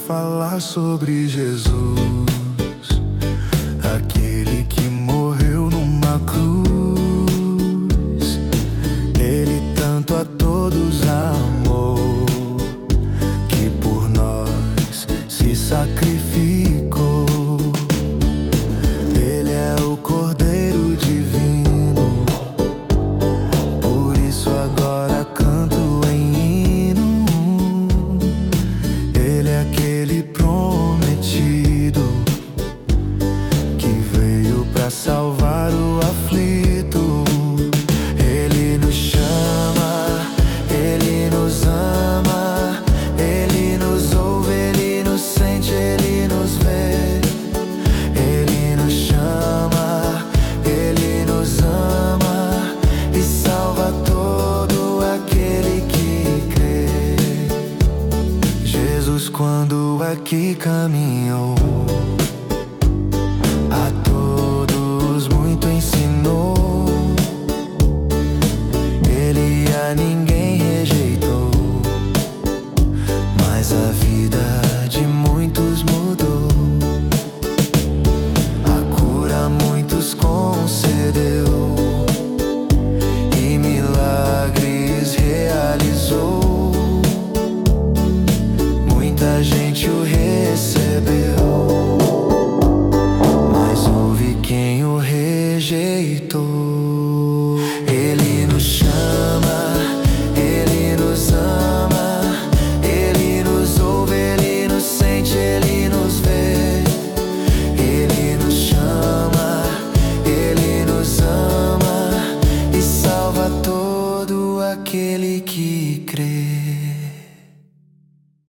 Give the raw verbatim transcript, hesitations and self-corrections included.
falar sobre Jesus, aquele que morreu numa cruz. Ele tanto a todos amou, que por nós se sacrificou. Ele é o Cordeiro Divino, por isso agora canto em hino. Ele é aquele prometido, que veio pra salvar o aflito. Ele nos chama, Ele nos ama, Ele nos ouve, Ele nos sente, Ele nos vê. Ele nos chama, Ele nos ama e salva todo aquele que crê. Jesus, quando aqui caminhou, a todos muito ensinou. Ele a ninguém rejeitou, mas a vida de muitos mudou. A cura a muitos concedeu e milagres realizou. Muita gente o recebeu, mas houve quem o rejeitou. Ele nos chama, Ele nos ama, Ele nos ouve, Ele nos sente, Ele nos vê. Ele nos chama, Ele nos ama e salva todo aquele que crê.